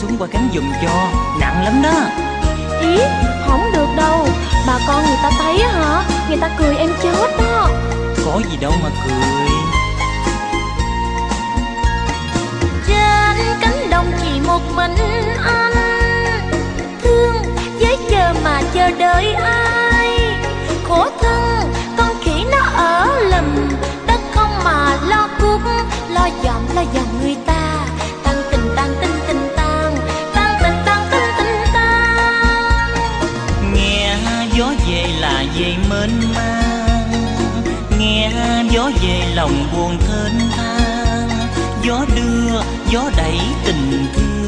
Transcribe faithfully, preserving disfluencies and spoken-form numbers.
xuống qua cánh giùm cho, nặng lắm đó. Ý, không được đâu. Bà con người ta thấy á hả, người ta cười em chết đó. Có gì đâu mà cười. Trên cánh đồng chỉ một mình anh, thương với chờ mà chờ đợi ai. Khổ thân con khỉ nó ở lầm đất không mà lo cuốc, lo dọn lo dọn người ta. Tăng tình tăng tình tình tăng, tăng tình tăng tình tình tăng. Nghe gió về là về mênh mang, nghe gió về lòng buồn thênh thang. Gió đưa gió đẩy tình thương,